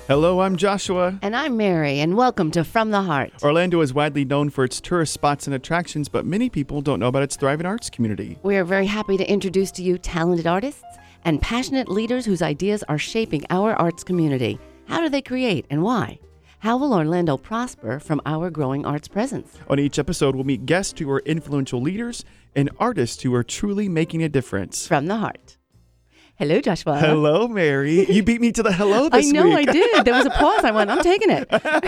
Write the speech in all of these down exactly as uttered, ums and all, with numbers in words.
Hello, I'm Joshua. And I'm Mary, and welcome to From the Heart. Orlando is widely known for its tourist spots and attractions, but many people don't know about its thriving arts community. We are very happy to introduce to you talented artists and passionate leaders whose ideas are shaping our arts community. How do they create and why? How will Orlando prosper from our growing arts presence? On each episode, we'll meet guests who are influential leaders and artists who are truly making a difference. From the Heart. Hello, Joshua. Hello, Mary. You beat me to the hello this I know week. I did. There was a pause. I went, I'm taking it.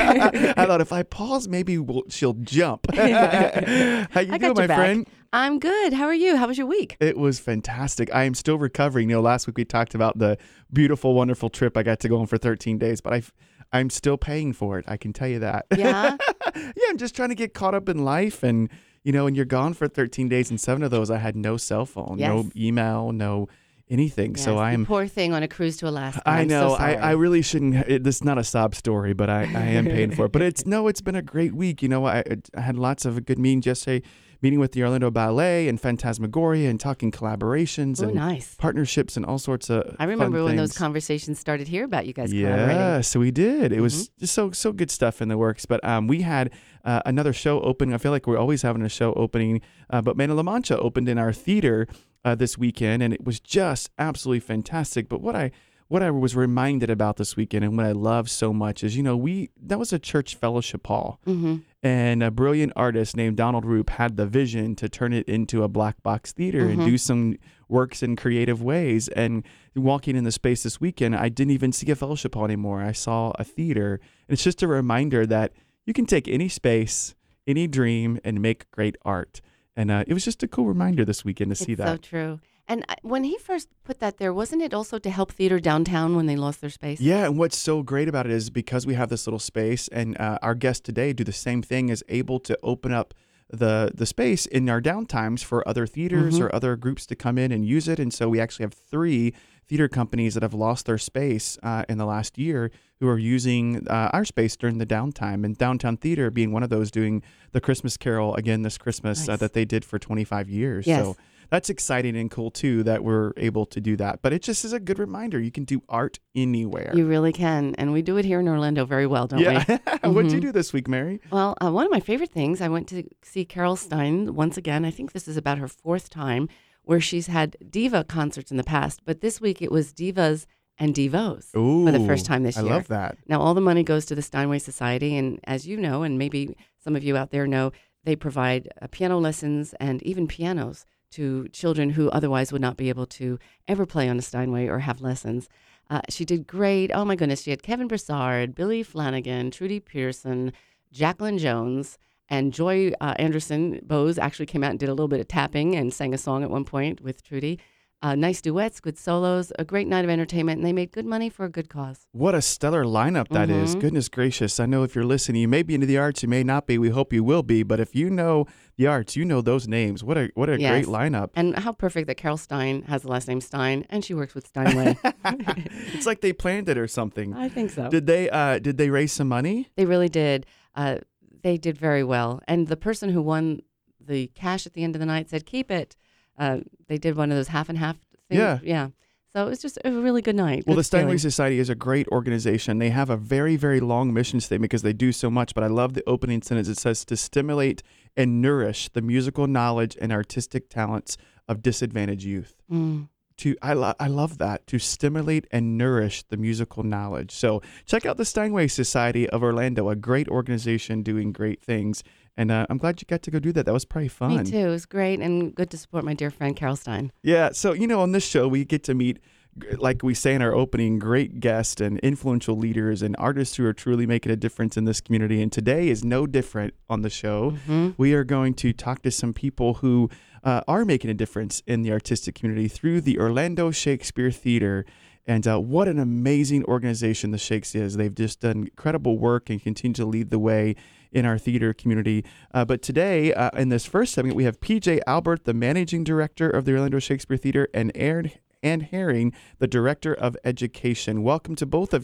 I thought if I pause, maybe we'll, she'll jump. How you I got doing, your my back. friend? I'm good. How are you? How was your week? It was fantastic. I am still recovering. You know, last week we talked about the beautiful, wonderful trip I got to go on for thirteen days, but I've, I'm still paying for it. I can tell you that. Yeah? Yeah, I'm just trying to get caught up in life. And, you know, and you're gone for thirteen days, and seven of those I had no cell phone, Yes. no email, no anything. Yes, so I you am. Poor thing on a cruise to Alaska. I I'm know. So I, sorry. I really shouldn't. It, this is not a sob story, but I, I am paying for it. But it's no, it's been a great week. You know, I, I had lots of good meetings yesterday, meeting with the Orlando Ballet and Phantasmagoria and talking collaborations Oh, and nice. partnerships and all sorts of I remember fun when things. those conversations started here about you guys collaborating. Yeah, so we did. It Mm-hmm. was just so so good stuff in the works. But um, we had uh, another show opening. I feel like we're always having a show opening. Uh, but Mano La Mancha opened in our theater uh, this weekend, and it was just absolutely fantastic. But what I what I was reminded about this weekend, and what I love so much, is you know we that was a church fellowship hall. Mm-hmm. And a brilliant artist named Donald Roop had the vision to turn it into a black box theater Mm-hmm. and do some works in creative ways. And walking in the space this weekend, I didn't even see a fellowship hall anymore. I saw a theater. And it's just a reminder that you can take any space, any dream, and make great art. And uh, it was just a cool reminder this weekend to see It's that. so true. And uh, when he first put that there, wasn't it also to help theater downtown when they lost their space? Yeah, and what's so great about it is because we have this little space, and uh, our guests today do the same thing, is able to open up the the space in our downtimes for other theaters Mm-hmm. or other groups to come in and use it. And so we actually have three theater companies that have lost their space uh, in the last year who are using uh, our space during the downtime, and Downtown Theater being one of those, doing the Christmas Carol again this Christmas uh, Nice. that they did for twenty-five years. Yes. So that's exciting and cool too that we're able to do that. But it just is a good reminder. You can do art anywhere. You really can. And we do it here in Orlando very well, don't Yeah. we? What'd you Mhm. do this week, Mary? Well, uh, one of my favorite things, I went to see Carol Stein once again. I think this is about her fourth time, where she's had diva concerts in the past. But this week it was divas and divos Ooh, for the first time this I year. love that. Now, all the money goes to the Steinway Society. And as you know, and maybe some of you out there know, they provide uh, piano lessons and even pianos to children who otherwise would not be able to ever play on a Steinway or have lessons. Uh, she did great. Oh, my goodness. She had Kevin Broussard, Billy Flanagan, Trudy Pearson, Jacqueline Jones, and Joy uh, Anderson. Bose actually came out and did a little bit of tapping and sang a song at one point with Trudy. Uh, nice duets, good solos, a great night of entertainment, and they made good money for a good cause. What a stellar lineup that is. Mhm. Goodness gracious. I know if you're listening, you may be into the arts, you may not be. We hope you will be. But if you know the arts, you know those names. What a what a Yes. great lineup. And how perfect that Carol Stein has the last name Stein, and she works with Steinway. It's like they planned it or something. I think so. Did they uh did they raise some money? They really did. Uh, they did very well. And the person who won the cash at the end of the night said, keep it. Uh, they did one of those half and half things. Yeah. Yeah. So it was just a really good night. Well, Good the Steinway feeling. Society is a great organization. They have a very, very long mission statement because they do so much. But I love the opening sentence. It says to stimulate and nourish the musical knowledge and artistic talents of disadvantaged youth. Mm. To I, lo- I love that, to stimulate and nourish the musical knowledge. So check out the Steinway Society of Orlando, a great organization doing great things. And uh, I'm glad you got to go do that. That was probably fun. Me too. It was great and good to support my dear friend Carol Stein. Yeah. So, you know, on this show, we get to meet, like we say in our opening, great guests and influential leaders and artists who are truly making a difference in this community. And today is no different on the show. Mm-hmm. We are going to talk to some people who uh, are making a difference in the artistic community through the Orlando Shakespeare Theater. And uh, what an amazing organization the Shakes is. They've just done incredible work and continue to lead the way in our theater community. Uh, but today, uh, in this first segment, we have P J Albert, the managing director of the Orlando Shakespeare Theater, and Aaron Ann Herring, the director of education. Welcome to both of you.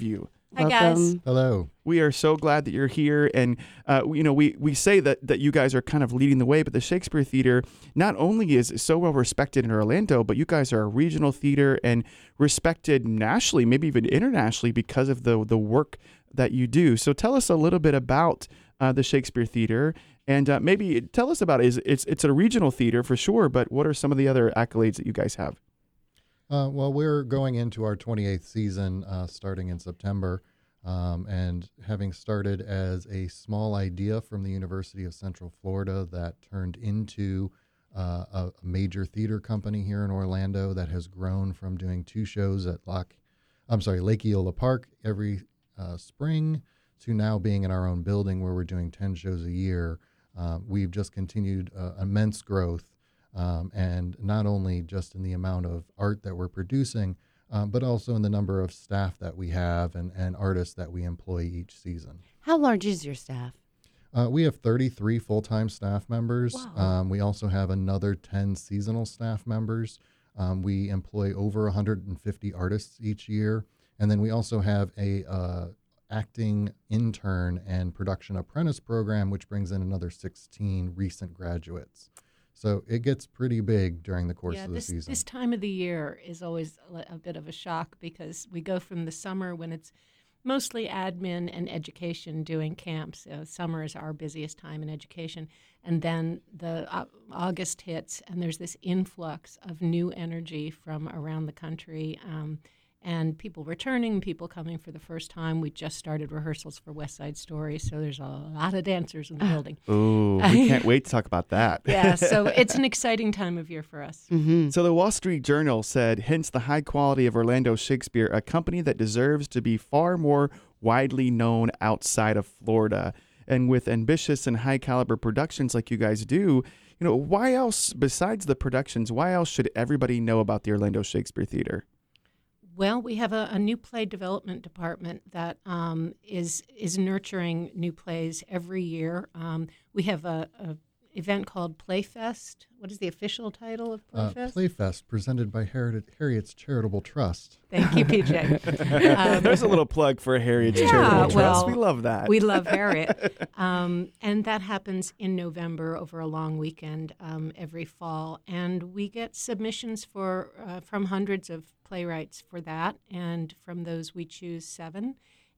Hi, guys. Hello. We are so glad that you're here, and uh, you know we we say that that you guys are kind of leading the way, but the Shakespeare Theater not only is so well respected in Orlando, but you guys are a regional theater and respected nationally, maybe even internationally, because of the the work that you do. So tell us a little bit about uh, the Shakespeare Theater, and uh, maybe tell us about it. Is it's it's a regional theater for sure, but what are some of the other accolades that you guys have? Uh, well, we're going into our twenty-eighth season uh, starting in September, um, and having started as a small idea from the University of Central Florida that turned into uh, a major theater company here in Orlando that has grown from doing two shows at Lock, I'm sorry, Lake Eola Park every uh, spring to now being in our own building where we're doing ten shows a year. Uh, we've just continued uh, immense growth. Um, and not only just in the amount of art that we're producing, um, but also in the number of staff that we have and, and artists that we employ each season. How large is your staff? Uh, we have thirty-three full-time staff members. Wow. Um, we also have another ten seasonal staff members. Um, we employ over one hundred fifty artists each year. And then we also have a uh, acting intern and production apprentice program, which brings in another sixteen recent graduates. So it gets pretty big during the course yeah, of the this, season. This time of the year is always a, a bit of a shock because we go from the summer when it's mostly admin and education doing camps. Uh, summer is our busiest time in education. And then the uh, August hits, and there's this influx of new energy from around the country. Um, And people returning, people coming for the first time. We just started rehearsals for West Side Story, so there's a lot of dancers in the building. Oh, we can't wait to talk about that. Yeah, so it's an exciting time of year for us. Mm-hmm. So the Wall Street Journal said, hence the high quality of Orlando Shakespeare, a company that deserves to be far more widely known outside of Florida. And with ambitious and high caliber productions like you guys do, you know, why else, besides the productions, why else should everybody know about the Orlando Shakespeare Theater? Well, we have a, a new play development department that um, is is nurturing new plays every year. Um, we have a, a event called Playfest. What is the official title of Uh, Playfest? Playfest, presented by Harriet, Harriet's Charitable Trust. Thank you, P J. Um, There's a little plug for Harriet's Yeah, Charitable Trust. well, We love that. We love Harriet. Um, and that happens in November over a long weekend um, every fall. And we get submissions for uh, from hundreds of playwrights for that. And from those, we choose seven.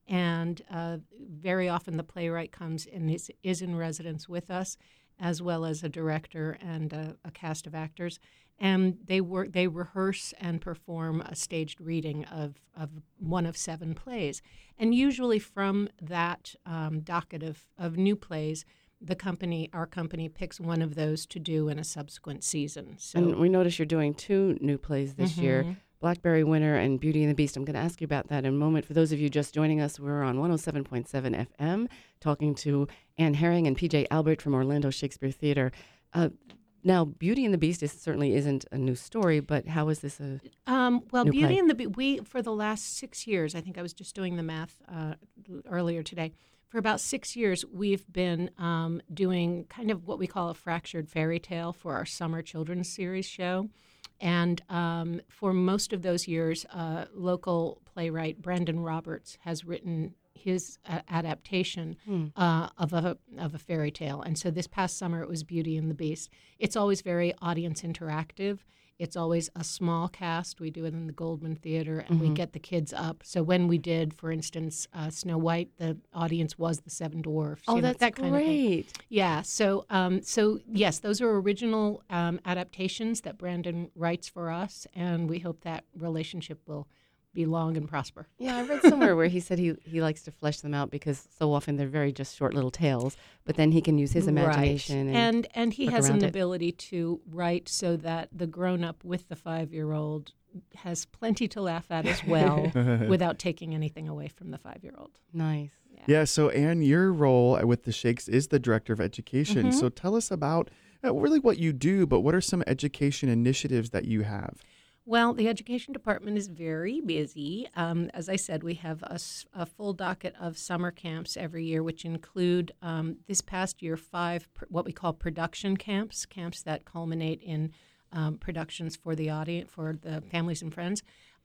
And uh, very often the playwright comes and is, is in residence with us, as well as a director and a, a cast of actors. And they work, they rehearse and perform a staged reading of, of one of seven plays. And usually from that um, docket of, of new plays, the company, our company, picks one of those to do in a subsequent season. So, And we notice you're doing two new plays this year, Mhm. Blackberry Winter and Beauty and the Beast. I'm going to ask you about that in a moment. For those of you just joining us, we're on one oh seven point seven F M talking to Ann Herring and P J Albert from Orlando Shakespeare Theater. Uh, now, Beauty and the Beast is, certainly isn't a new story, but how is this a... Um, well, New Beauty play. and the Be- we for the last six years, I think I was just doing the math uh, earlier today. For about six years, we've been um, doing kind of what we call a fractured fairy tale for our summer children's series show. And um, for most of those years, uh, local playwright Brandon Roberts has written his uh, adaptation Hmm. uh, of a of a fairy tale. And so this past summer, it was Beauty and the Beast. It's always very audience interactive. It's always a small cast. We do it in the Goldman Theater, and we Mhm. get the kids up. So when we did, for instance, uh, Snow White, the audience was the Seven Dwarfs. Oh, you know, that's that kind of thing. great. Yeah. So, um, so yes, those are original um, adaptations that Brandon writes for us, and we hope that relationship will be long and prosper. Yeah, I read somewhere where he said he, he likes to flesh them out because so often they're very just short little tales, but then he can use his imagination. Right. And, And and he work has around an it. ability to write so that the grown up with the five year old has plenty to laugh at as well, without taking anything away from the five year old. nice. Yeah, so Anne, your role with the Shakes is the Director of Education. Mhm. So tell us about uh, really what you do, but what are some education initiatives that you have? Well, the education department is very busy. Um, as I said, we have a, s- a full docket of summer camps every year, which include um, this past year five pr- what we call production camps, camps that culminate in um, productions for the audience, for the families and friends.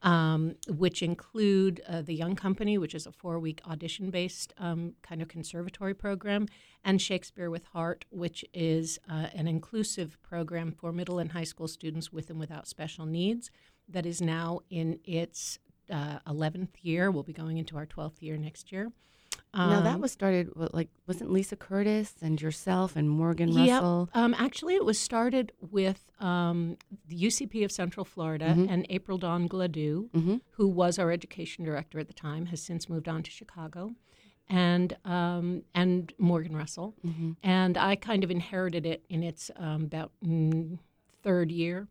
um, which include uh, the Young Company, which is a four-week audition-based um, kind of conservatory program, and Shakespeare with Heart, which is uh, an inclusive program for middle and high school students with and without special needs that is now in its uh, eleventh year. We'll be going into our twelfth year next year. Now that Um, was started, what, like, wasn't Lisa Curtis and yourself and Morgan Yep. Russell? Um, actually, it was started with um, the U C P of Central Florida Mhm. and April Dawn Gladue, Mm-hmm. who was our education director at the time, has since moved on to Chicago, and um, and Morgan Russell. Mm-hmm. And I kind of inherited it in its um, about mm, third year.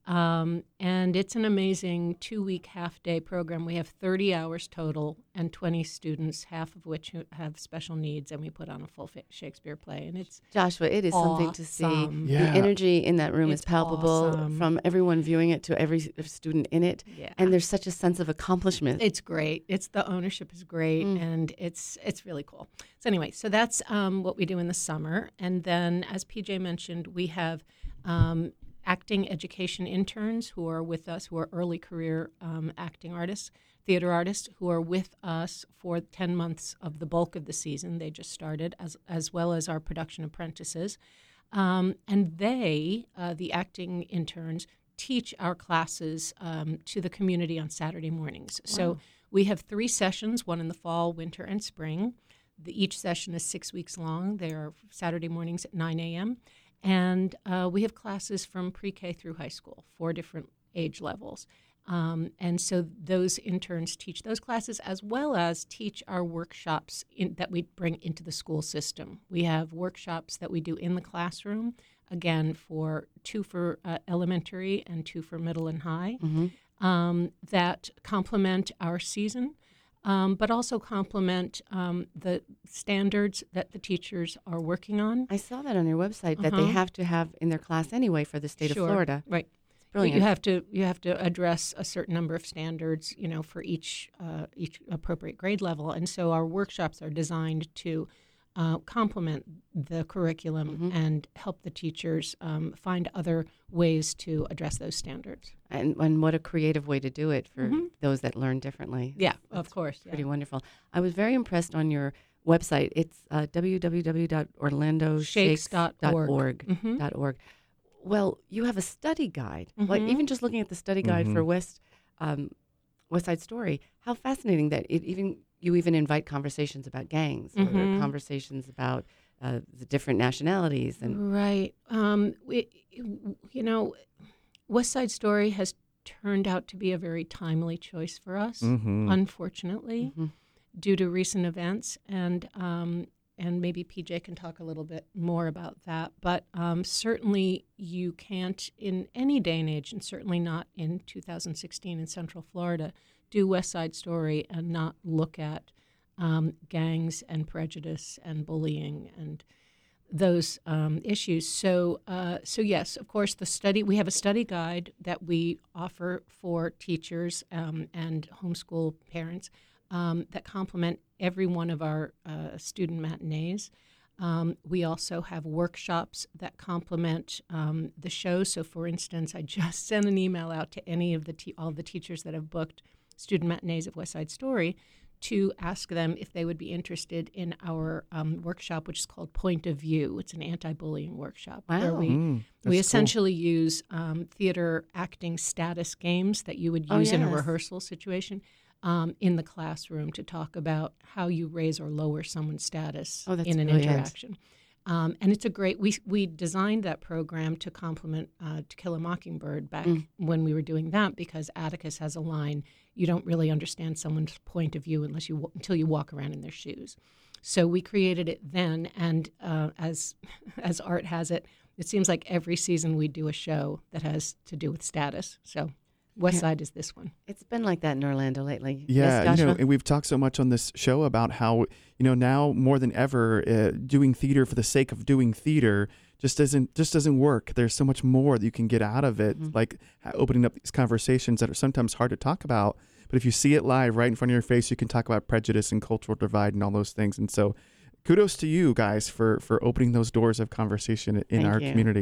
Um, and it's an amazing two-week half-day program. We have thirty hours total and twenty students, half of which who have special needs, and we put on a full fa- Shakespeare play. And it's Joshua, it is something to see. awesome. Yeah. The energy in that room is It's palpable awesome. from everyone viewing it to every s- student in it. Yeah. And there's such a sense of accomplishment. It's great. It's the ownership is great, Mm. and it's it's really cool. So anyway, so that's um, what we do in the summer, and then as P J mentioned, we have um, acting education interns who are with us, who are early career um, acting artists, theater artists, who are with us for ten months of the bulk of the season. They just started, as as well as our production apprentices, um, and they, uh, the acting interns, teach our classes um, to the community on Saturday mornings. So Wow. we have three sessions, one in the fall, winter, and spring. The, each session is six weeks long. They are Saturday mornings at nine a.m. And uh, we have classes from pre-K through high school, four different age levels. Um, and so those interns teach those classes as well as teach our workshops in, that we bring into the school system. We have workshops that we do in the classroom, again, for two for uh, elementary and two for middle and high, Mm-hmm. um, that complement our season, um, but also complement um, the standards that the teachers are working on. I saw that on your website that they Uh-huh. have to have in their class anyway for the state Sure. of Florida. Right. Brilliant. You have to you have to address a certain number of standards, you know, for each uh, each appropriate grade level, and so our workshops are designed to uh, complement the curriculum Mhm. and help the teachers um, find other ways to address those standards. and, and what a creative way to do it for Mhm. those that learn differently. Yeah, That's of course. Yeah. Pretty wonderful. I was very impressed on your website. It's uh, w w w dot orlando shakes dot org. Mhm. Dot org. Well, you have a study guide. Like Mhm. even just looking at the study guide for Mhm. West um, West Side Story, how fascinating that it even you even invite conversations about gangs or Mhm. conversations about uh, the different nationalities and Right. Um, we, you know, West Side Story has turned out to be a very timely choice for us, Mm-hmm. unfortunately, Mhm. due to recent events. And um, and maybe P J can talk a little bit more about that. But um, certainly you can't, in any day and age, and certainly not in two thousand sixteen in Central Florida, do West Side Story and not look at um, gangs and prejudice and bullying and those um, issues. So, uh, so yes, of course, the study. We have a study guide that we offer for teachers um, and homeschool parents um, that complement every one of our uh, student matinees. Um, we also have workshops that complement um, the show. So, for instance, I just sent an email out to any of the te- all the teachers that have booked student matinees of West Side Story to ask them if they would be interested in our um, workshop, which is called Point of View. It's an anti-bullying workshop where Wow. we Mm, we that's cool. essentially use um, theater acting status games that you would Oh, use in a yes. rehearsal situation um, in the classroom to talk about how you raise or lower someone's status Oh, that's in an brilliant. interaction. Um, and it's a great, we, we designed that program to complement uh, To Kill a Mockingbird back Mm. when we were doing that because Atticus has a line, you don't really understand someone's point of view unless you wa- until you walk around in their shoes. So we created it then, and uh, as as Art has it, it seems like every season we do a show that has to do with status. So West Yeah. Side is this one. it's been like that in Orlando lately. Yeah, yes, you know, Joshua? and we've talked so much on this show about how, you know, now more than ever, uh, doing theater for the sake of doing theater just doesn't just doesn't work. There's so much more that you can get out of it, Mhm. like ha- opening up these conversations that are sometimes hard to talk about. But if you see it live right in front of your face, you can talk about prejudice and cultural divide and all those things. And so, kudos to you guys for for opening those doors of conversation in Thank our you. community.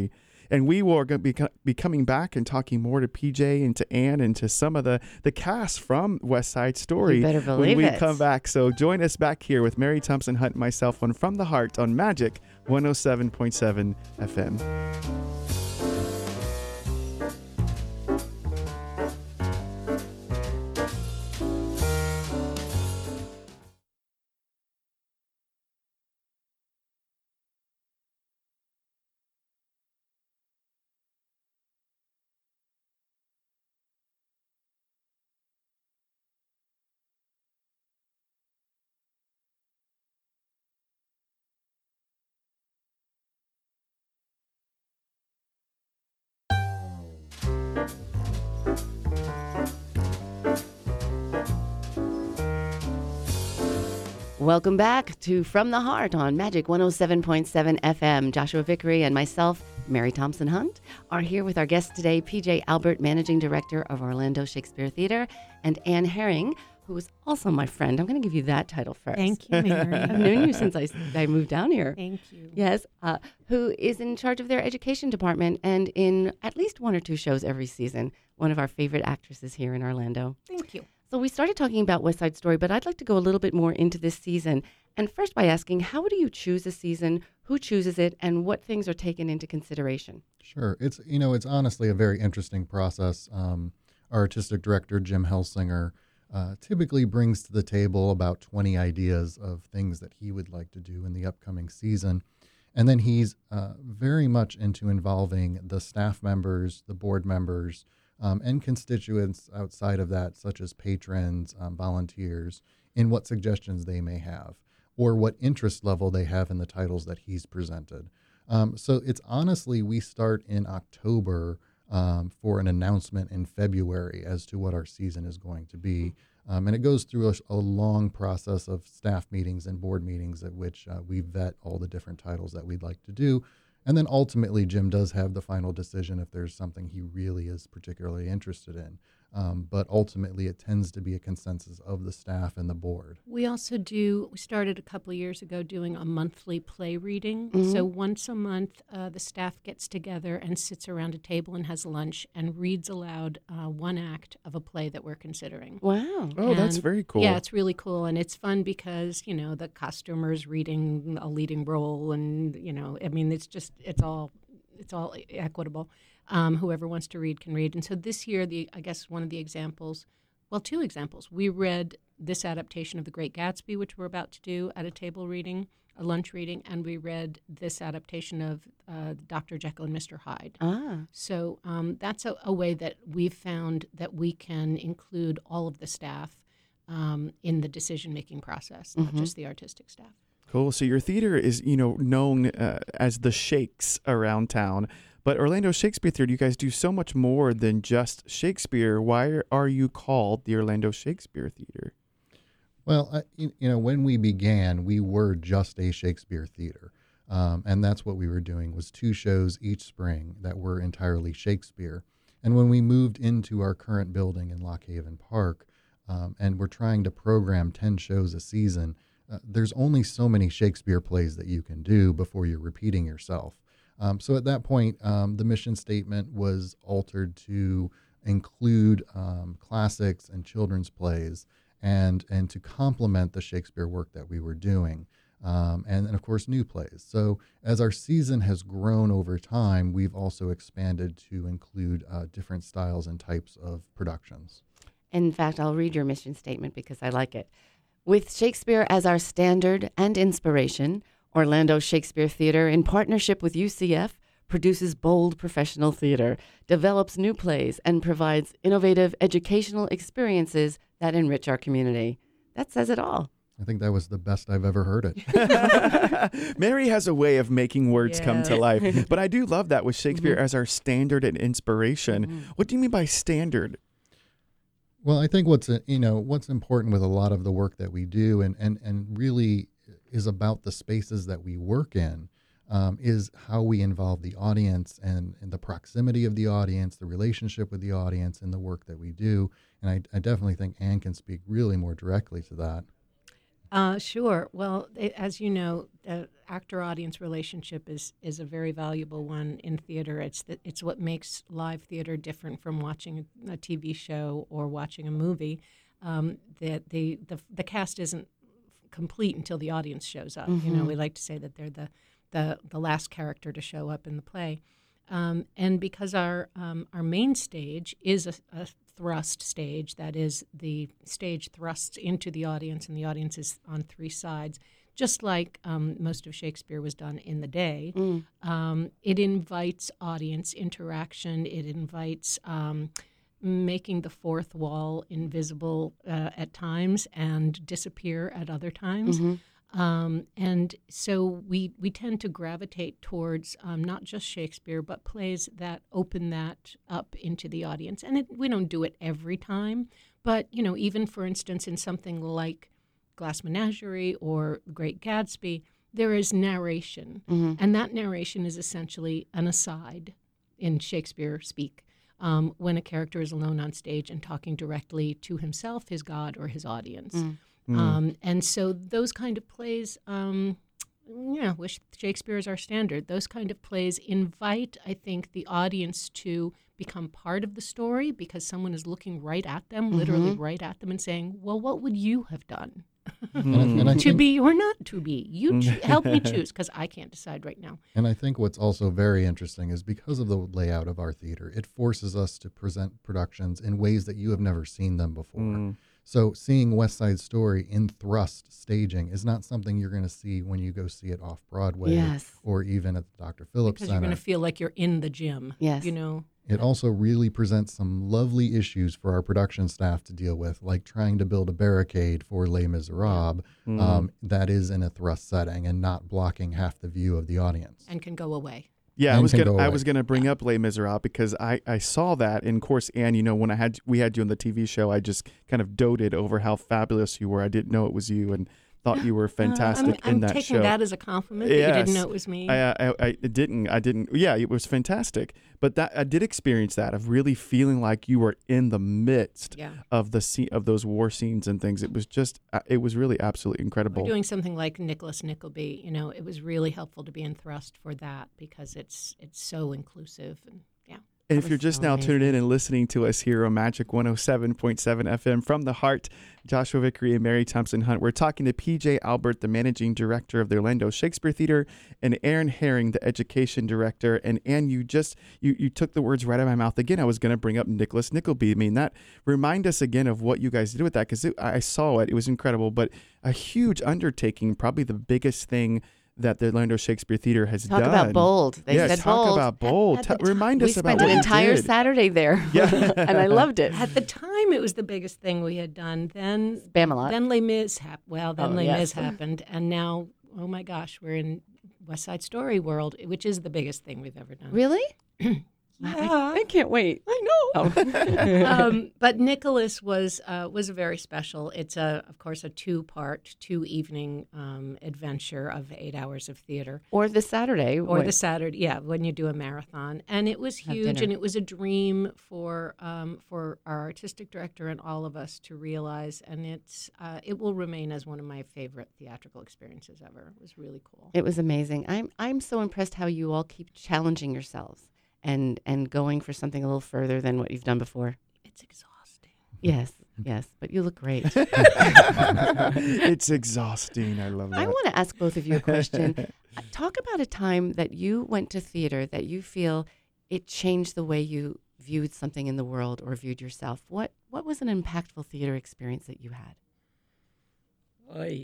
And we will be, be coming back and talking more to P J and to Ann and to some of the, the cast from West Side Story You better believe when we it. come back. So join us back here with Mary Thompson Hunt and myself on From the Heart on Magic one oh seven point seven F M. Welcome back to From the Heart on Magic one oh seven point seven F M. Joshua Vickery and myself, Mary Thompson Hunt, are here with our guest today, P J Albert, Managing Director of Orlando Shakespeare Theater, and Ann Herring, who is also my friend. I'm going to give you that title first. Thank you, Mary. I've known you since I, I moved down here. Thank you. Yes, uh, who is in charge of their education department and in at least one or two shows every season. One of our favorite actresses here in Orlando. Thank you. So we started talking about West Side Story, but I'd like to go a little bit more into this season. And first by asking, how do you choose a season? Who chooses it? And what things are taken into consideration? Sure. It's, you know, it's honestly a very interesting process. Um, our artistic director, Jim Helsinger, uh, typically brings to the table about twenty ideas of things that he would like to do in the upcoming season. And then he's uh, very much into involving the staff members, the board members, Um, and constituents outside of that, such as patrons, um, volunteers, in what suggestions they may have or what interest level they have in the titles that he's presented. Um, so it's honestly, we start in October um, for an announcement in February as to what our season is going to be. Um, and it goes through a, a long process of staff meetings and board meetings at which uh, we vet all the different titles that we'd like to do. And then ultimately, Jim does have the final decision if there's something he really is particularly interested in. Um, but ultimately, it tends to be a consensus of the staff and the board. We also do, we started a couple of years ago doing a monthly play reading. Mhm. So once a month, uh, the staff gets together and sits around a table and has lunch and reads aloud uh, one act of a play that we're considering. Wow. Oh, that's And, very cool. Yeah, it's really cool. And it's fun because, you know, the costumer's reading a leading role and, you know, I mean, it's just, it's all, it's all equitable. Um, whoever wants to read can read. And so this year, the I guess one of the examples, well, two examples. We read this adaptation of The Great Gatsby, which we're about to do at a table reading, a lunch reading, and we read this adaptation of uh, Doctor Jekyll and Mister Hyde. Ah. So um, that's a, a way that we've found that we can include all of the staff um, in the decision-making process, not Mhm. just the artistic staff. Cool. So your theater is, you know, known uh, as the Shakes around town. But Orlando Shakespeare Theater, you guys do so much more than just Shakespeare. Why are you called the Orlando Shakespeare Theater? Well, I, you you know, when we began, we were just a Shakespeare theater. Um, and that's what we were doing was two shows each spring that were entirely Shakespeare. And when we moved into our current building in Lock Haven Park, um, and we're trying to program ten shows a season, uh, there's only so many Shakespeare plays that you can do before you're repeating yourself. Um, so at that point, um, the mission statement was altered to include um, classics and children's plays and and to complement the Shakespeare work that we were doing. Um, and, and of course, new plays. So as our season has grown over time, we've also expanded to include uh, different styles and types of productions. In fact, I'll read your mission statement because I like it. With Shakespeare as our standard and inspiration, Orlando Shakespeare Theater, in partnership with U C F, produces bold professional theater, develops new plays, and provides innovative educational experiences that enrich our community. That says it all. I think that was the best I've ever heard it. Mary has a way of making words come to Yes. life. But I do love that with Shakespeare Mhm. as our standard and inspiration. Mhm. What do you mean by standard? Well, I think what's uh, you know what's important with a lot of the work that we do, and and and really is about the spaces that we work in, um, is how we involve the audience and, and the proximity of the audience, the relationship with the audience, and the work that we do. And I, I definitely think Ann can speak really more directly to that. Uh, sure. Well, it, as you know, the actor-audience relationship is is a very valuable one in theater. It's the, it's what makes live theater different from watching a, a T V show or watching a movie. Um, that the, the the cast isn't complete until the audience shows up. Mm-hmm. You know, we like to say that they're the the the last character to show up in the play. Um, and because our um, our main stage is a, a thrust stage, that is, the stage thrusts into the audience, and the audience is on three sides, just like um, most of Shakespeare was done in the day. Mm. Um, it invites audience interaction. It invites um, making the fourth wall invisible uh, at times and disappear at other times. Mm-hmm. Um, and so we we tend to gravitate towards um, not just Shakespeare, but plays that open that up into the audience. And it, we don't do it every time, but you know, even for instance, in something like Glass Menagerie or The Great Gatsby, there is narration, Mm-hmm. and that narration is essentially an aside in Shakespeare speak. Um, when a character is alone on stage and talking directly to himself, his God, or his audience. Mm. Mm. Um, and so those kind of plays, um, yeah, wish Shakespeare is our standard. Those kind of plays invite, I think, the audience to become part of the story because someone is looking right at them, literally Mm-hmm. right at them, and saying, well, what would you have done? And I, and I To think, be or not to be. You cho- help me choose, because I can't decide right now. and I think what's also very interesting is because of the layout of our theater, it forces us to present productions in ways that you have never seen them before. Mm. So seeing West Side Story in thrust staging is not something you're going to see when you go see it off Broadway Yes. or even at the Doctor Phillips Because you're Center. going to feel like you're in the gym. Yes. You know? It also really presents some lovely issues for our production staff to deal with, like trying to build a barricade for Les Miserables Mm. um, that is in a thrust setting and not blocking half the view of the audience. And can go away. Yeah, I And was can gonna go I away. was gonna bring up Les Miserables because I, I saw that, and of course, Anne, you know, when I had we had you on the T V show, I just kind of doted over how fabulous you were. I didn't know it was you, and thought you were fantastic I'm, I'm in that taking show. that as a compliment that you Yes. didn't know it was me. I, I I didn't I didn't yeah, it was fantastic. But that I did experience that of really feeling like you were in the midst yeah. of the scene of those war scenes and things. It was just uh, it was really absolutely incredible. We're doing something like Nicholas Nickleby. You know, it was really helpful to be in thrust for that because it's it's so inclusive and yeah. And That if you're was just so now amazing. tuning in and listening to us here on Magic one oh seven point seven F M from the heart, Joshua Vickery and Mary Thompson Hunt, we're talking to P J Albert, the managing director of the Orlando Shakespeare Theater, and Aaron Herring, the education director. And Anne, you just you you took the words right out of my mouth again. I was going to bring up Nicholas Nickleby. I mean, that remind us again of what you guys did with that because I saw it. It was incredible, but a huge undertaking, probably the biggest thing that the Orlando Shakespeare Theater has Talk done. about bold. They yeah, said talk bold. about bold. At- Ta- at the ti- remind we us about spent what an you entire did. Saturday there. Yeah. And I loved it. At the time, it was the biggest thing we had done. Then Spamalot. then Les Mis happened. Well, then Oh, Les yes. Mis happened, and now oh my gosh, we're in West Side Story world, which is the biggest thing we've ever done. Really? Yeah. I can't wait. I know. Oh. um, but Nicholas was uh, was very special. It's a, of course, a two part, two evening um, adventure of eight hours of theater, Or this Saturday. or when- the Saturday, yeah, when you do a marathon. And it was Have huge, dinner. and it was a dream for um, for our artistic director and all of us to realize. And it's uh, it will remain as one of my favorite theatrical experiences ever. It was really cool. It was amazing. I'm I'm so impressed how you all keep challenging yourselves and and going for something a little further than what you've done before. It's exhausting. Yes, yes, but you look great. It's exhausting. I love that. I want to ask both of you a question. Talk about a time that you went to theater that you feel it changed the way you viewed something in the world or viewed yourself. What what was an impactful theater experience that you had? Oy.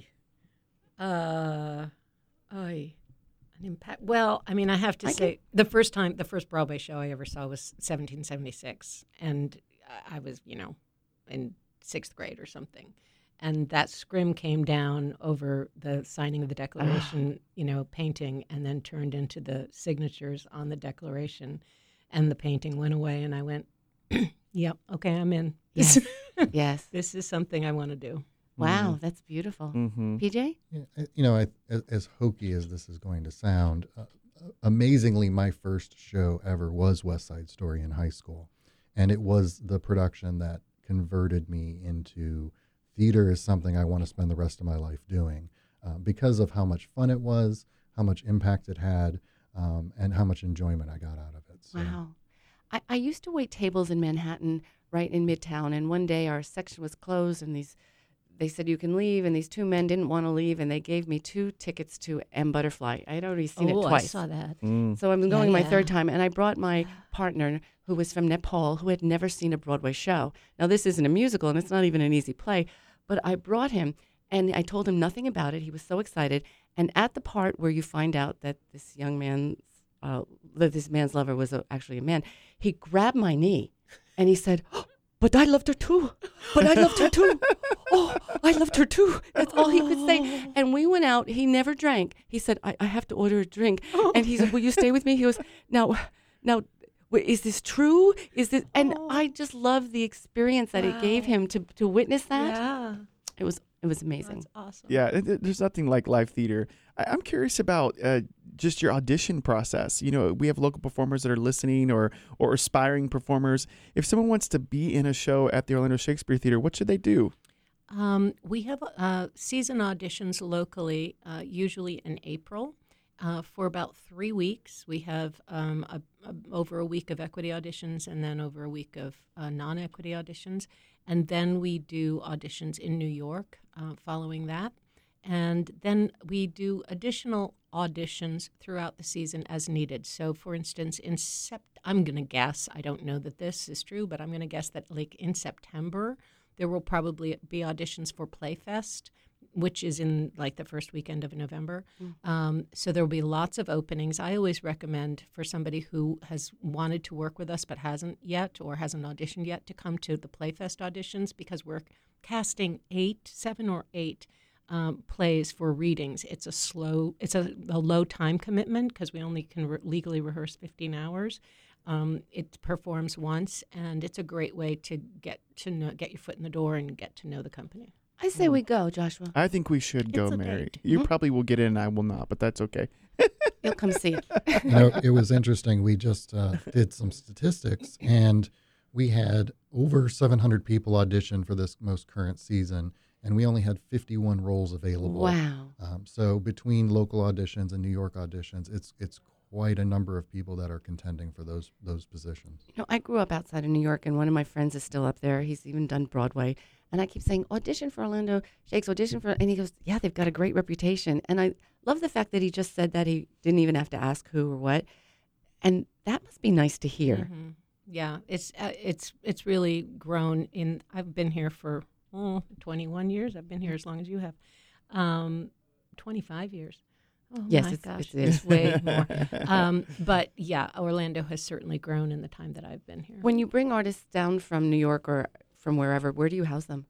Uh, oy. An impact. Well, I mean, I have to I say, the first time, the first Broadway show I ever saw was seventeen seventy-six, and I was, you know, in sixth grade or something, and that scrim came down over the signing of the Declaration, you know, painting, and then turned into the signatures on the Declaration, and the painting went away, and I went, "Yep, okay, I'm in. Yes. Yes. This is something I want to do." Wow, that's beautiful. Mm-hmm. P J? Yeah, I- you know, I, as, as hokey as this is going to sound, uh, amazingly, my first show ever was West Side Story in high school. And it was the production that converted me into theater is something I want to spend the rest of my life doing uh, because of how much fun it was, how much impact it had, um, and how much enjoyment I got out of it. So. Wow. I, I used to wait tables in Manhattan, right in Midtown, and one day our section was closed, and these they said you can leave, and these two men didn't want to leave, and they gave me two tickets to M Butterfly. I had already seen oh, it twice. I saw that. Mm. So I'm Yeah, going my yeah. third time, and I brought my partner, who was from Nepal, who had never seen a Broadway show. Now, this isn't a musical, and it's not even an easy play, but I brought him, and I told him nothing about it. He was so excited. And at the part where you find out that this young man, uh, that this man's lover was a, actually a man, he grabbed my knee, and he said, oh, but I loved her too. But I loved her too. Oh, I loved her too. That's all he could say. And we went out. He never drank. He said, I, I have to order a drink. And he said, will you stay with me? He goes, now, now, wait, is this true? Is this? And I just loved the experience that it gave him to, to witness that. Yeah, It was it was amazing. that's awesome. Yeah, it- it- there's nothing like live theater. I, I'm curious about uh, just your audition process. You know, we have local performers that are listening or or aspiring performers. If someone wants to be in a show at the Orlando Shakespeare Theater, what should they do? Um, we have uh, season auditions locally, uh, usually in April, uh, for about three weeks. We have um, a, a, over a week of equity auditions and then over a week of uh, non-equity auditions. And then we do auditions in New York uh, following that. And then we do additional auditions throughout the season as needed. So, for instance, in sept, I'm going to guess, I don't know that this is true, but I'm going to guess that like in September, there will probably be auditions for Playfest, which is in like the first weekend of November. Mm. Um, so there will be lots of openings. I always recommend for somebody who has wanted to work with us but hasn't yet or hasn't auditioned yet to come to the Playfest auditions because we're casting eight, seven or eight um, plays for readings. It's a slow, it's a, a low time commitment because we only can re- legally rehearse fifteen hours. Um, it performs once, and it's a great way to get to know, get your foot in the door and get to know the company. I say we go, Joshua. I think we should go, It's a Mary. date. You Mhm. probably will get in, I will not, but that's okay. You'll come see it. You know, it was interesting. We just uh, did some statistics, and we had over seven hundred people audition for this most current season, and we only had fifty-one roles available. Wow. Um, so between local auditions and New York auditions, it's it's quite a number of people that are contending for those those positions. You know, I grew up outside of New York, and one of my friends is still up there. He's even done Broadway. And I keep saying, audition for Orlando Shakes, audition for, and he goes, yeah, they've got a great reputation. And I love the fact that he just said that he didn't even have to ask who or what. And that must be nice to hear. Mm-hmm. Yeah, it's uh, it's it's really grown in. I've been here for oh, twenty-one years. I've been here as long as you have, um, twenty-five years. Oh Yes, my it's- gosh, it is. it's way more. Um, but yeah, Orlando has certainly grown in the time that I've been here. When you bring artists down from New York or from wherever, where do you house them?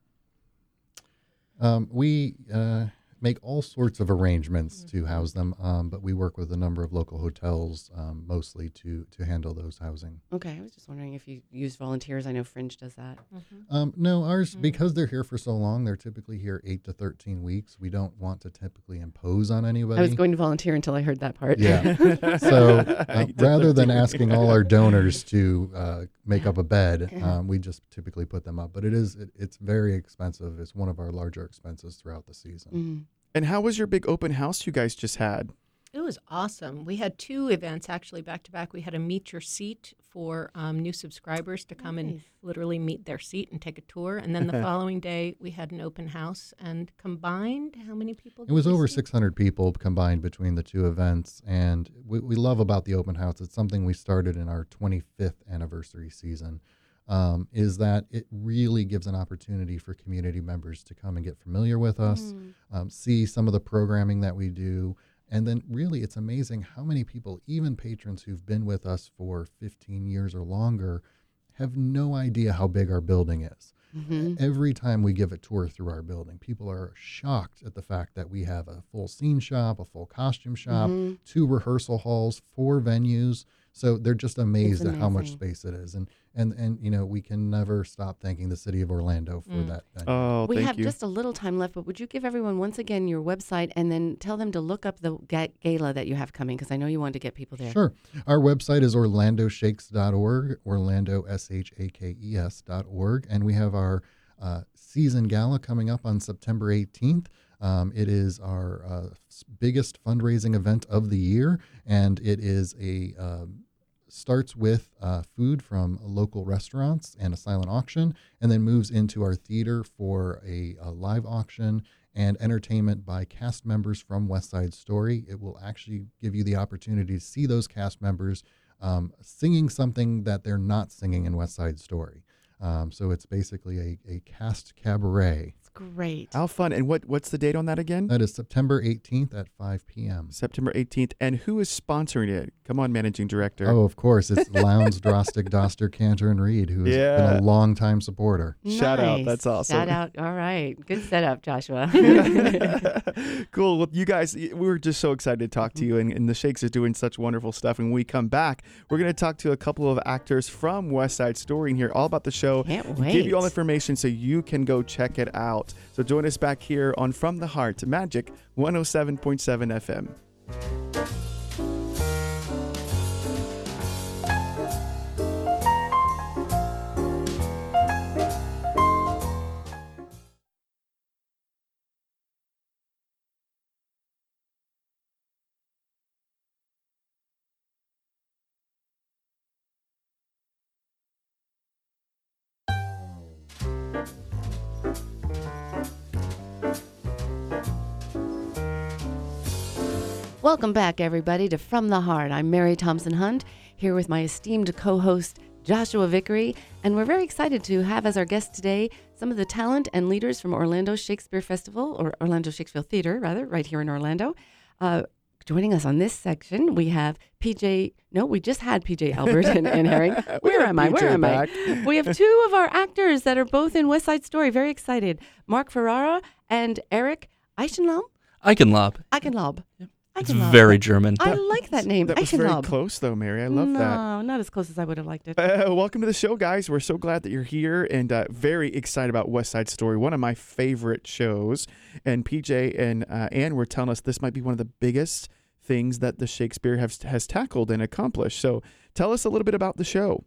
Um, we uh, make all sorts of arrangements Mm-hmm. to house them, um, but we work with a number of local hotels um, mostly to to handle those housing. Okay, I was just wondering if you use volunteers. I know Fringe does that. Mm-hmm. Um, no, ours, Mm. because they're here for so long, they're typically here eight to thirteen weeks. We don't want to typically impose on anybody. I was going to volunteer until I heard that part. Yeah. So uh, rather than asking all our donors to uh, make up a bed, Yeah. um, we just typically put them up. But it is it, it's very expensive. It's one of our larger expenses throughout the season. Mhm. And how was your big open house you guys just had? It was awesome. We had two events actually back to back. We had a meet your seat for um, new subscribers to come and Nice. literally meet their seat and take a tour. And then the following day, we had an open house. And combined, how many people? It did was we over see? six hundred people combined between the two events. And we, we love about the open house, it's something we started in our twenty-fifth anniversary season, um, is that it really gives an opportunity for community members to come and get familiar with us, Mm. um, see some of the programming that we do. And then really it's amazing how many people, even patrons who've been with us for fifteen years or longer, have no idea how big our building is. Mhm. Every time we give a tour through our building, people are shocked at the fact that we have a full scene shop, a full costume shop, Mhm. two rehearsal halls, four venues. So they're just amazed It's at how much amazing. space it is. And, and, and you know, we can never stop thanking the city of Orlando for Mm. that venue. Oh, We thank have you. just a little time left, but would you give everyone once again your website and then tell them to look up the ga- gala that you have coming? Because I know you want to get people there. Sure. Our website is orlando shakes dot org, Orlando, S H A K E S dot org. And we have our uh, season gala coming up on September eighteenth. Um, it is our uh, biggest fundraising event of the year, and it is a uh, starts with uh, food from local restaurants and a silent auction, and then moves into our theater for a, a live auction and entertainment by cast members from West Side Story. It will actually give you the opportunity to see those cast members um, singing something that they're not singing in West Side Story. Um, so it's basically a, a cast cabaret. It's great. How fun. And what what's the date on that again? That is September eighteenth at five p.m. September eighteenth. And who is sponsoring it? Come on, Managing Director. Oh, of course. It's Lowndes, Drostick, Doster, Cantor, and Reed, who has Yeah. been a long-time supporter. Shout out. Nice. That's awesome. Shout out. All right. Good setup, Joshua. Cool. Well, you guys, we were just so excited to talk to you, and, and the Shakes are doing such wonderful stuff. And when we come back, we're going to talk to a couple of actors from West Side Story and hear all about the show. Can't Give you all the wait. information so you can go check it out. So join us back here on From the Heart, Magic one oh seven point seven F M. Welcome back, everybody, to From the Heart. I'm Mary Thompson Hunt, here with my esteemed co-host, Joshua Vickery, and we're very excited to have as our guest today some of the talent and leaders from Orlando Shakespeare Festival, or Orlando Shakespeare Theater, rather, right here in Orlando. Uh, joining us on this section, we have P J, no, we just had P J Albert and, and Herring. Where am I? P J Where am back. I? We have two of our actors that are both in West Side Story. Very excited. Mark Ferrara and Eric Eichenlaub. Eichenlaub. Eichenlaub. It's Eichenlaub. very German. I like that name. That was very Eichenlaub. close, though, Mary. I love no, that. No, not as close as I would have liked it. Uh, welcome to the show, guys. We're so glad that you're here and uh, very excited about West Side Story, one of my favorite shows. And P J and uh, Ann were telling us this might be one of the biggest things that the Shakespeare has, has tackled and accomplished. So tell us a little bit about the show.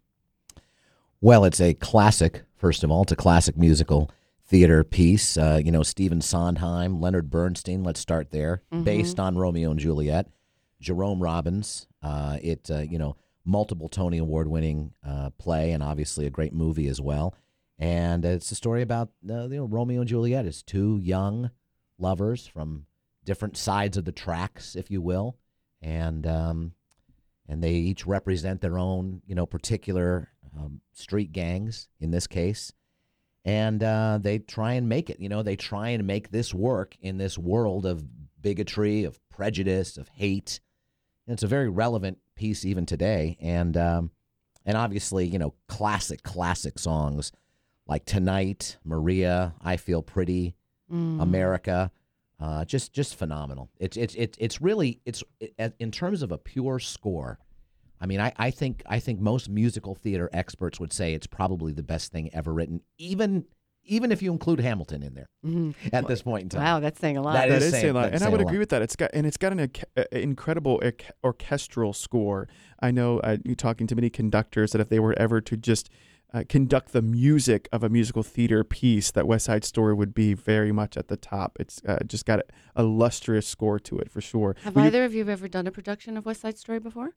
Well, it's a classic, first of all. It's a classic musical theater piece. Uh, you know, Stephen Sondheim, Leonard Bernstein, let's start there, Mhm. based on Romeo and Juliet. Jerome Robbins, uh, it, uh, you know, multiple Tony Award-winning uh, play and obviously a great movie as well. And it's a story about, uh, you know, Romeo and Juliet. It's two young lovers from different sides of the tracks, if you will. And um, and they each represent their own, you know, particular um, street gangs in this case. And uh, they try and make it, you know, they try and make this work in this world of bigotry, of prejudice, of hate. And it's a very relevant piece even today. And um, and obviously, you know, classic, classic songs like Tonight, Maria, I Feel Pretty, Mm. America, uh, just just phenomenal. It's it's it's it's really it's it, in terms of a pure score. I mean, I, I think I think most musical theater experts would say it's probably the best thing ever written, even even if you include Hamilton in there Mhm. at this point in time. Wow, that's saying a lot. That That is is saying- saying a lot, that's and I saying would a lot. agree with that. It's got and it's got an orche- uh, incredible orche- orchestral score. I know uh, you talking to many conductors that if they were ever to just uh, conduct the music of a musical theater piece, that West Side Story would be very much at the top. It's uh, just got a, a lustrous score to it for sure. Have Will you- either of you ever done a production of West Side Story before?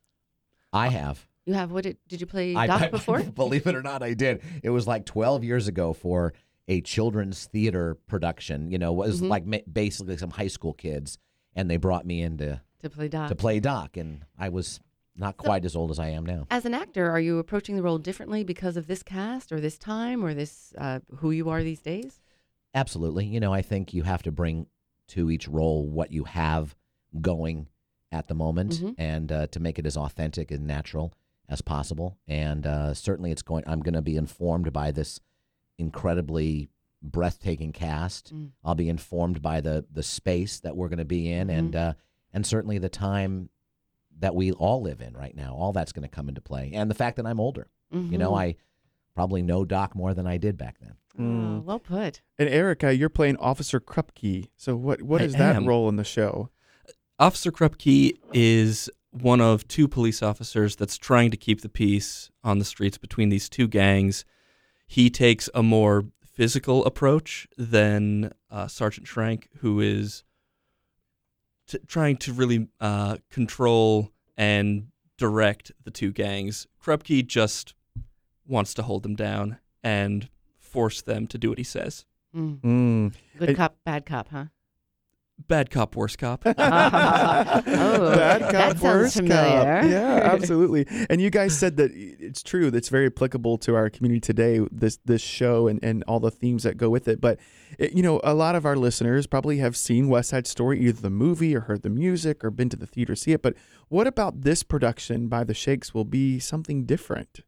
I have. You have. What did did you play I- Doc I- before? Believe it or not, I did. It was like twelve years ago for a children's theater production. You know, it was Mhm. like ma- basically some high school kids, and they brought me in to, To play Doc. to play Doc, and I was not quite as old as I am now. As an actor, are you approaching the role differently because of this cast or this time or this uh, who you are these days? Absolutely. You know, I think you have to bring to each role what you have going at the moment, Mhm. and uh, to make it as authentic and natural as possible. And uh, certainly, it's going. I'm going to be informed by this incredibly breathtaking cast. Mm. I'll be informed by the the space that we're going to be in, and uh, and certainly the time that we all live in right now. All that's going to come into play, and the fact that I'm older. You know, Mhm. I probably know Doc more than I did back then. Oh, Mm. well put. And Erica, you're playing Officer Krupke. So what what I is that am. role in the show? Officer Krupke is one of two police officers that's trying to keep the peace on the streets between these two gangs. He takes a more physical approach than uh, Sergeant Schrank, who is t- trying to really uh, control and direct the two gangs. Krupke just wants to hold them down and force them to do what he says. Mm. Mm. Good And- cop, bad cop, huh? Bad cop, worse cop. Oh, Bad cop, that sounds worst familiar. cop. Yeah, absolutely. And you guys said that it's true. That's very applicable to our community today. This this show and, and all the themes that go with it. But it, you know, a lot of our listeners probably have seen West Side Story, either the movie or heard the music or been to the theater to see it. But what about this production by the Shakes will be something different?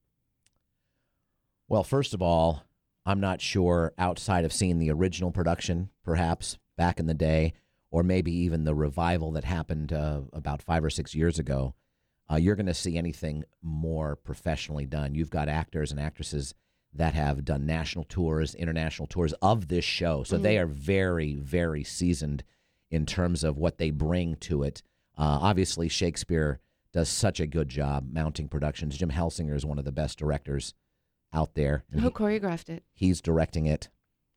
Well, first of all, I'm not sure outside of seeing the original production, perhaps back in the day, or maybe even the revival that happened uh, about five or six years ago, uh, you're going to see anything more professionally done. You've got actors and actresses that have done national tours, international tours of this show. So mm-hmm. they are very, very seasoned in terms of what they bring to it. Uh, obviously, Shakespeare does such a good job mounting productions. Jim Helsinger is one of the best directors out there. Who he, choreographed it? He's directing it.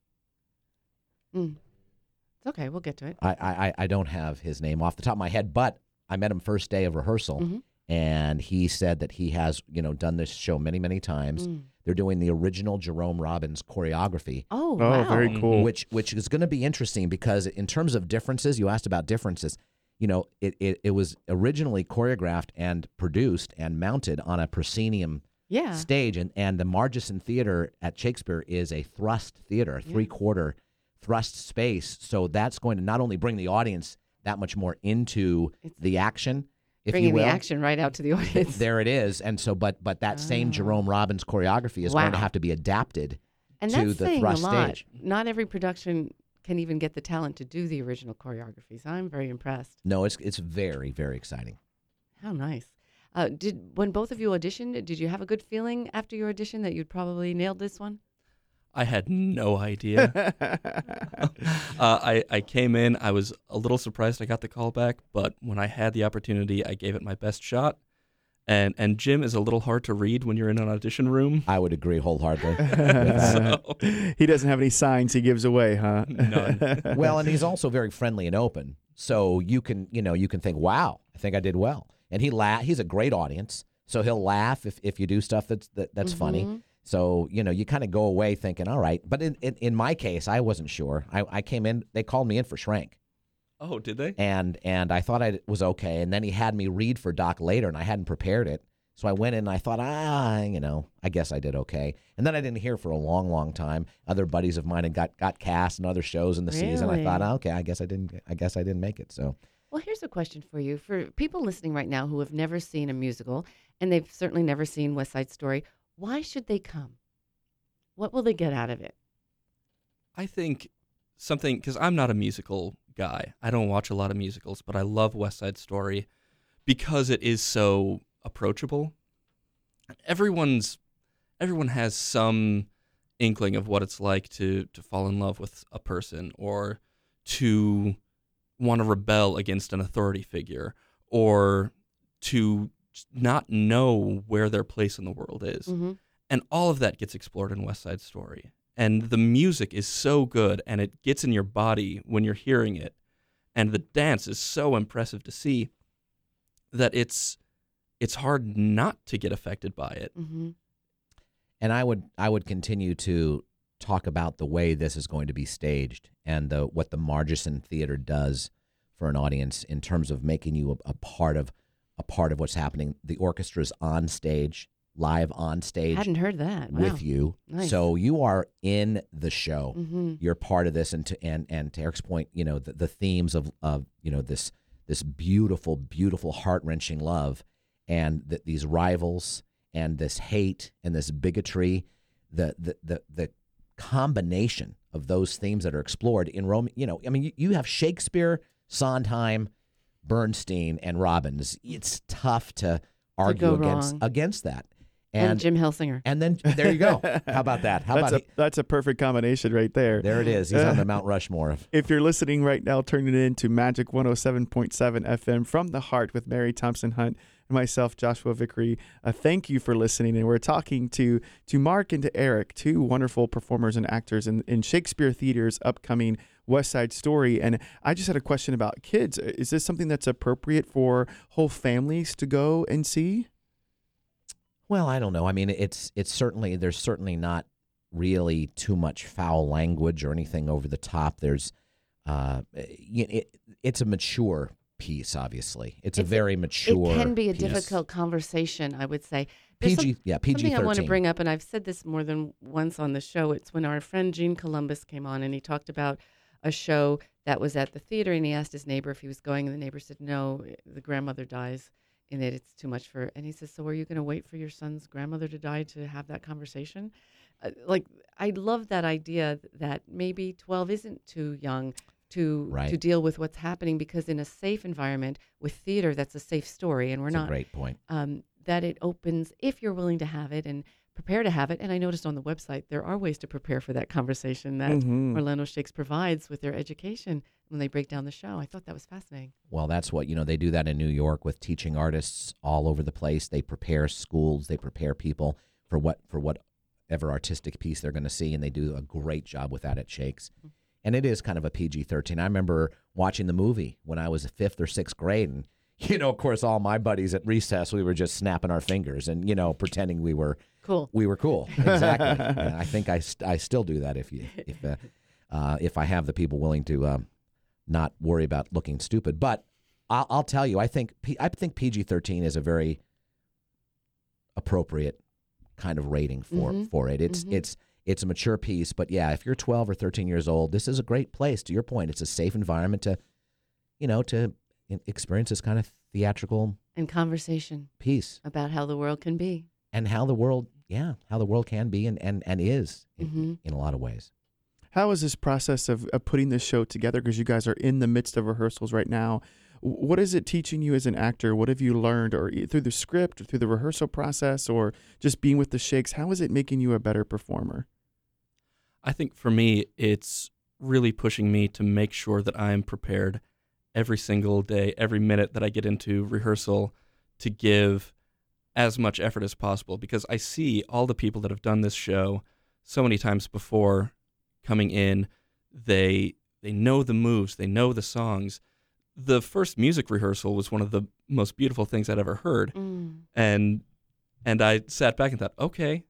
Mm. It's okay. We'll get to it. I, I, I don't have his name off the top of my head, but I met him first day of rehearsal, mm-hmm. and he said that he has, you know, done this show many, many times. Mm. They're doing the original Jerome Robbins choreography. Oh, Oh, wow. very cool. Which which is going to be interesting because in terms of differences, you asked about differences. You know, it, it, it was originally choreographed and produced and mounted on a proscenium Yeah. stage, and, and the Margeson Theater at Shakespeare is a thrust theater, a Yeah. three-quarter thrust space. So that's going to not only bring the audience that much more into It's the action, if Bringing you will. the action right out to the audience. There it is. And so, but but that same Oh. Jerome Robbins choreography is going to Wow. have to be adapted and to that's the saying thrust a lot. stage. Not every production can even get the talent to do the original choreographies. I'm very impressed. No, it's it's very, very exciting. How nice. Uh, did when both of you auditioned, did you have a good feeling after your audition that you'd probably nailed this one? I had no idea. uh, I, I came in, I was a little surprised I got the call back, but when I had the opportunity, I gave it my best shot. And and Jim is a little hard to read when you're in an audition room. I would agree wholeheartedly with that. So, He doesn't have any signs he gives away, huh? None. Well, and he's also very friendly and open. So you can, you know, you can think, wow, I think I did well. And he la- he's a great audience. So he'll laugh if, if you do stuff that's that, that's funny. Mhm. So, you know, you kind of go away thinking, all right. But in, in, in my case, I wasn't sure. I, I came in, they called me in for Schrank. oh, did they? And and I thought I was okay. And then he had me read for Doc later, and I hadn't prepared it. So I went in and I thought, ah, you know, I guess I did okay. And then I didn't hear for a long, long time. Other buddies of mine had got, got cast in other shows in the season. I thought, Really? oh, okay, I guess I didn't. I guess I didn't make it. So Well, here's a question for you. For people listening right now who have never seen a musical, and they've certainly never seen West Side Story, why should they come? What will they get out of it? I think something, because I'm not a musical guy. I don't watch a lot of musicals, but I love West Side Story because it is so approachable. Everyone's everyone has some inkling of what it's like to to fall in love with a person, or to want to rebel against an authority figure, or to not know where their place in the world is. Mm-hmm. And all of that gets explored in West Side Story. And the music is so good, and it gets in your body when you're hearing it. And the dance is so impressive to see that it's it's hard not to get affected by it. Mm-hmm. and I would I would continue to talk about the way this is going to be staged and the what the Margeson Theater does for an audience in terms of making you a, a part of a part of what's happening. The orchestra's on stage, live on stage Hadn't heard that. Wow. with you. Nice. So you are in the show. Mm-hmm. You're part of this, and to and, and to Eric's point, you know, the, the themes of, of you know this this beautiful, beautiful, heart wrenching love, and the, these rivals, and this hate, and this bigotry, the the the the combination of those themes that are explored in Rome. You know, I mean, you, you have Shakespeare, Sondheim, Bernstein, and Robbins. It's tough to argue go against wrong. against that. And, And Jim Helsinger. and then there you go. How about that? How that's about a that's a perfect combination right there. there it is. He's on the Mount Rushmore of If you're listening right now, turn it in to Magic one oh seven point seven F M from the heart with Mary Thompson Hunt. and myself, Joshua Vickery. Uh, thank you for listening. And we're talking to to Mark and to Eric, two wonderful performers and actors in, in Shakespeare Theater's upcoming West Side Story. And I just had a question about kids. Is this something that's appropriate for whole families to go and see? Well, I don't know. I mean, it's it's certainly there's certainly not really too much foul language or anything over the top. There's, uh, it, it's a mature piece. Obviously, it's, it's a very mature. It can be a piece. difficult conversation, I would say. There's P G, some, yeah, P G thirteen. Something I want to bring up, and I've said this more than once on the show. It's when our friend Gene Columbus came on, and he talked about a show that was at the theater, and he asked his neighbor if he was going, and the neighbor said, "No, the grandmother dies in it. It's too much for." And he says, "So are you going to wait for your son's grandmother to die to have that conversation?" Uh, like, I love that idea that maybe twelve isn't too young to Right. to deal with what's happening, because in a safe environment with theater, that's a safe story, and we're That's not. a great point. Um, that it opens, if you're willing to have it and prepare to have it. And I noticed on the website there are ways to prepare for that conversation that Mhm. Orlando Shakes provides with their education when they break down the show. I thought that was fascinating. Well, that's what, you know, they do that in New York with teaching artists all over the place. They prepare schools, they prepare people for what for whatever artistic piece they're going to see, and they do a great job with that at Shakes. Mm-hmm. And it is kind of a P G thirteen. I remember watching the movie when I was fifth or sixth grade, and, you know, of course, all my buddies at recess, we were just snapping our fingers and, you know, pretending we were Cool. We were cool. Exactly. And I think I, st- I still do that if you if uh, uh, if I have the people willing to um, not worry about looking stupid. But I'll, I'll tell you, I think P- I think P G thirteen is a very appropriate kind of rating for Mm-hmm. for it. It's Mhm. it's it's a mature piece, but yeah, if you're twelve or thirteen years old, this is a great place. To your point, it's a safe environment to, you know, to experience this kind of theatrical And conversation piece about how the world can be. and how the world, yeah, how the world can be and and, and is in, Mm-hmm. in a lot of ways. How is this process of, of putting this show together? Because you guys are in the midst of rehearsals right now. W- What is it teaching you as an actor? What have you learned, or e- through the script, or through the rehearsal process, or just being with the Shakes? How is it making you a better performer? I think for me, it's really pushing me to make sure that I'm prepared every single day, every minute that I get into rehearsal, to give as much effort as possible, because I see all the people that have done this show so many times before coming in. They they know the moves, they know the songs. The first music rehearsal was one of the most beautiful things I'd ever heard. Mm. And and I sat back and thought, okay,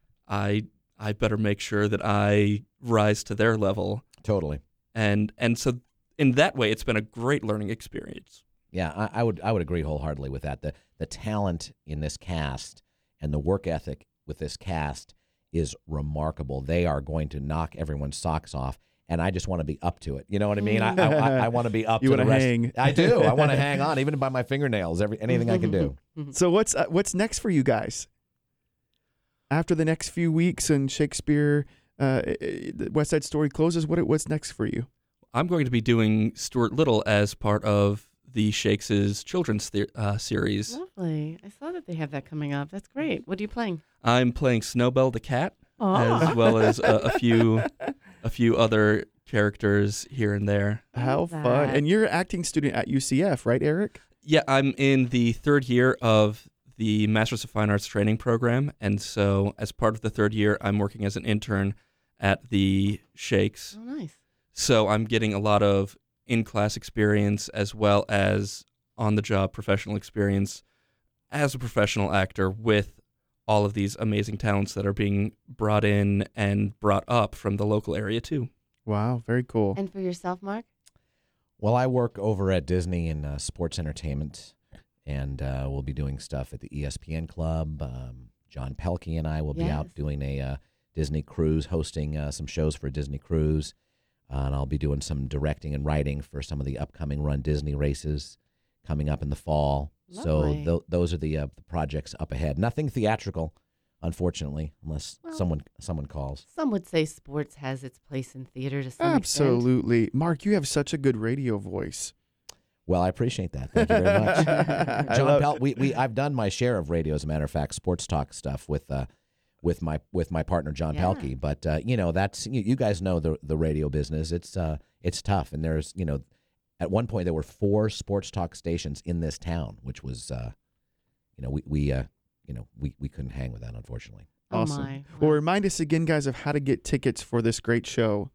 I I better make sure that I rise to their level. Totally. And and so in that way, it's been a great learning experience. Yeah, I, I would I would agree wholeheartedly with that. The the talent in this cast and the work ethic with this cast is remarkable. They are going to knock everyone's socks off, and I just want to be up to it. You know what I mean? I I, I, I want to be up You to the wanna rest. hang. I do. I want to hang on, even by my fingernails. Every anything I can do. So what's uh, what's next for you guys? After the next few weeks and Shakespeare, uh, the West Side Story closes, what what's next for you? I'm going to be doing Stuart Little as part of the Shakes' children's the- uh, series. Lovely. I saw that they have that coming up. That's great. What are you playing? I'm playing Snowbell the cat, Oh. as well as a, a few a few other characters here and there. How love fun! that. And you're an acting student at U C F, right, Eric? Yeah, I'm in the third year of the Masters of Fine Arts training program, and so as part of the third year, I'm working as an intern at the Shakes. Oh, nice. So I'm getting a lot of in-class experience as well as on-the-job professional experience as a professional actor with all of these amazing talents that are being brought in and brought up from the local area too. Wow, very cool. And for yourself, Mark? Well, I work over at Disney in uh, sports entertainment, and uh, we'll be doing stuff at the E S P N Club. Um, John Pelkey and I will be out Yes. doing a uh, Disney cruise, hosting uh, some shows for a Disney cruise. Uh, and I'll be doing some directing and writing for some of the upcoming Run Disney races coming up in the fall. Lovely. So th- those are the, uh, the projects up ahead. Nothing theatrical, unfortunately, unless Well- someone someone calls. Some would say sports has its place in theater to some extent. Absolutely, Mark. You have such a good radio voice. Well, I appreciate that. Thank you very much. I John love- Pelt, we, we I've done my share of radio, as a matter of fact, sports talk stuff with uh, with my with my partner John Yeah. Pelkey. But uh, you know, that's you, you guys know the the radio business. It's uh it's tough, and there's you know, at one point there were four sports talk stations in this town, which was uh, you know, we we uh, you know we we couldn't hang with that, unfortunately. Oh Awesome. my. Well, Wow. remind us again, guys, of how to get tickets for this great show.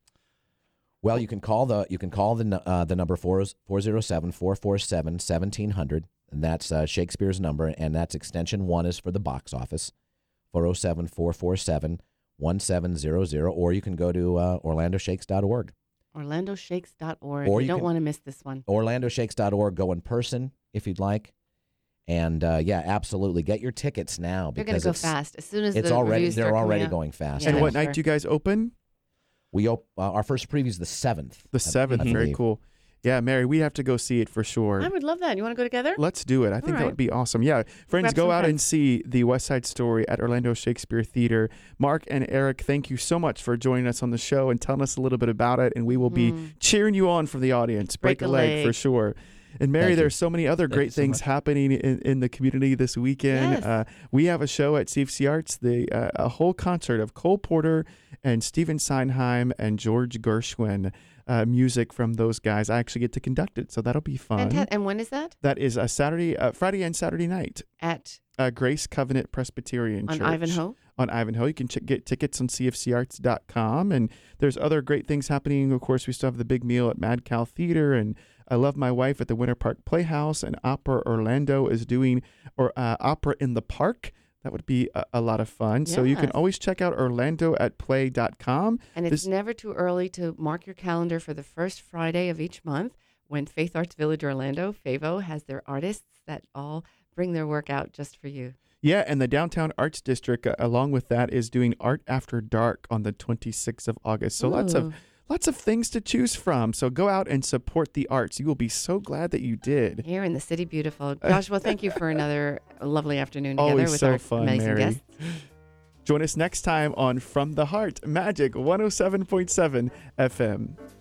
Well, you can call the you can call the nu- uh, the number four zero seven, four four seven, one seven zero zero, and that's uh, Shakespeare's number, and that's extension one is for the box office, four oh seven, four four seven, one seven zero zero, or you can go to uh, orlando shakes dot org. orlando shakes dot org. Or you you don't can- want to miss this one. orlando shakes dot org. Go in person if you'd like. And uh, yeah, absolutely. Get your tickets now They're because going to go it's, fast. As soon as it's the already reviews they're start coming already out. going fast. Yeah, and what sure. night do you guys open? We op- uh, our first preview is the seventh. The seventh. Very believe. cool. Yeah, Mary, we have to go see it for sure. I would love that. You want to go together? Let's do it. I think All that right. would be awesome. Yeah. Friends, Grab go some out and friends. see the West Side Story at Orlando Shakespeare Theater. Mark and Eric, thank you so much for joining us on the show and telling us a little bit about it. And we will be Mhm. cheering you on from the audience. Break, Break a a leg, leg. for sure. And Mary, Thank you. there's so many other Thank great you so things much. happening in, in the community this weekend. Yes. Uh, we have a show at C F C Arts, the uh, a whole concert of Cole Porter and Stephen Sondheim and George Gershwin. Uh, music from those guys. I actually get to conduct it, so that'll be fun. Fanta- and when is that? That is a Saturday, uh, Friday and Saturday night. At Uh, Grace Covenant Presbyterian on Church. Ivanhoe? On Ivanhoe. You can ch- get tickets on c f c arts dot com. And there's other great things happening. Of course, we still have the big meal at Mad Cow Theater. And I Love My Wife at the Winter Park Playhouse. And Opera Orlando is doing or uh, Opera in the Park. That would be a, a lot of fun. So you can Yes. always check out orlando at play dot com. And it's This- never too early to mark your calendar for the first Friday of each month when Faith Arts Village Orlando, FAVO, has their artists that all bring their work out just for you. Yeah, and the Downtown Arts District, uh, along with that, is doing Art After Dark on the twenty-sixth of August. So lots of Ooh. lots of things to choose from. So go out and support the arts. You will be so glad that you did. Here in the City Beautiful. Joshua, thank you for another lovely afternoon together Always with so our fun, amazing Mary. guests. Join us next time on From the Heart, Magic one oh seven point seven F M.